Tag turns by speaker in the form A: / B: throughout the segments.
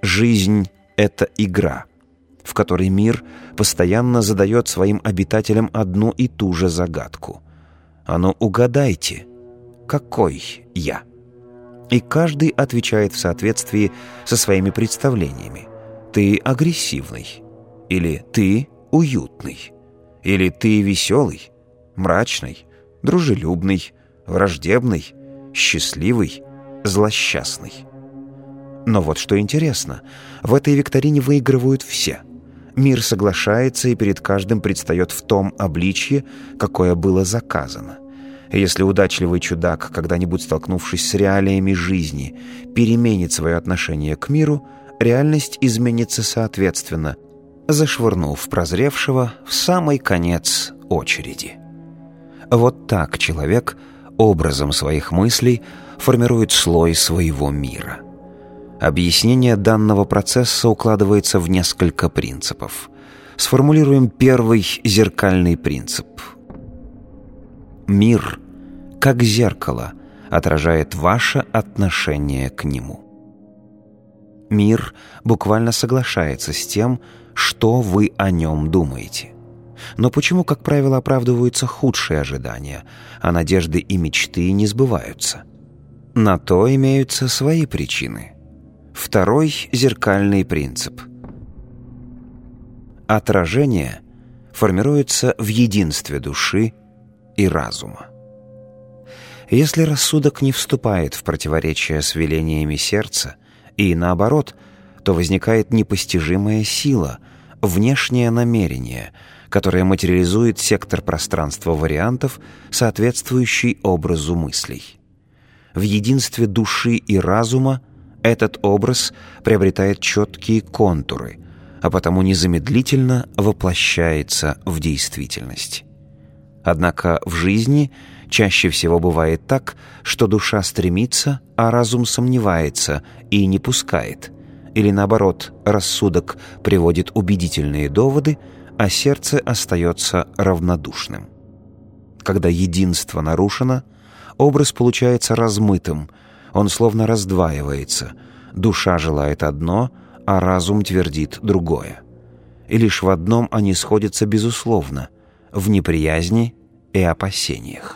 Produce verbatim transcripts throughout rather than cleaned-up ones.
A: Жизнь — это игра, в которой мир постоянно задает своим обитателям одну и ту же загадку. А ну угадайте, какой я? И каждый отвечает в соответствии со своими представлениями. Ты агрессивный, или ты уютный, или ты веселый, мрачный, дружелюбный, враждебный, счастливый, злосчастный. Но вот что интересно, в этой викторине выигрывают все. Мир соглашается и перед каждым предстает в том обличье, какое было заказано. Если удачливый чудак, когда-нибудь столкнувшись с реалиями жизни, переменит свое отношение к миру, реальность изменится соответственно, зашвырнув прозревшего в самый конец очереди. Вот так человек образом своих мыслей формирует слой своего мира. Объяснение данного процесса укладывается в несколько принципов. Сформулируем первый зеркальный принцип. Мир, как зеркало, отражает ваше отношение к нему. Мир буквально соглашается с тем, что вы о нем думаете. Но почему, как правило, оправдываются худшие ожидания, а надежды и мечты не сбываются? На то имеются свои причины. Второй зеркальный принцип. Отражение формируется в единстве души и разума. Если рассудок не вступает в противоречие с велениями сердца, и наоборот, то возникает непостижимая сила, внешнее намерение, которое материализует сектор пространства вариантов, соответствующий образу мыслей. В единстве души и разума этот образ приобретает четкие контуры, а потому незамедлительно воплощается в действительность. Однако в жизни чаще всего бывает так, что душа стремится, а разум сомневается и не пускает, или наоборот, рассудок приводит убедительные доводы, а сердце остается равнодушным. Когда единство нарушено, образ получается размытым, он словно раздваивается, душа желает одно, а разум твердит другое. И лишь в одном они сходятся безусловно — в неприязни и опасениях.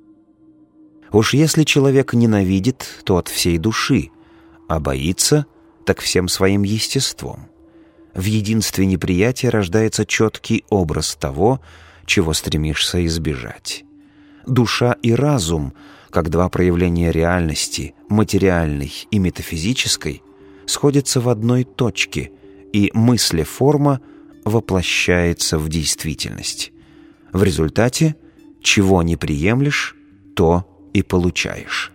A: Уж если человек ненавидит, то от всей души, а боится, так всем своим естеством. В единстве неприятия рождается четкий образ того, чего стремишься избежать. Душа и разум, как два проявления реальности, материальной и метафизической, сходятся в одной точке, и мыслеформа воплощается в действительность. В результате, чего не приемлешь, то и получаешь.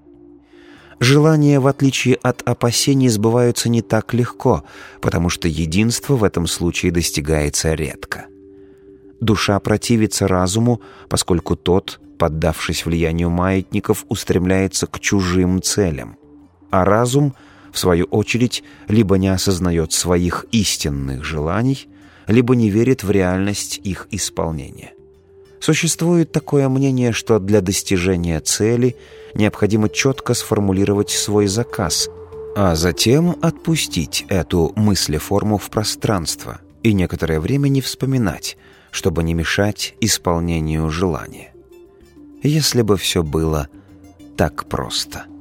A: Желания, в отличие от опасений, сбываются не так легко, потому что единство в этом случае достигается редко. Душа противится разуму, поскольку тот, поддавшись влиянию маятников, устремляется к чужим целям, а разум, в свою очередь, либо не осознает своих истинных желаний, либо не верит в реальность их исполнения. Существует такое мнение, что для достижения цели необходимо четко сформулировать свой заказ, а затем отпустить эту мыслеформу в пространство и некоторое время не вспоминать, чтобы не мешать исполнению желания. Если бы все было так просто.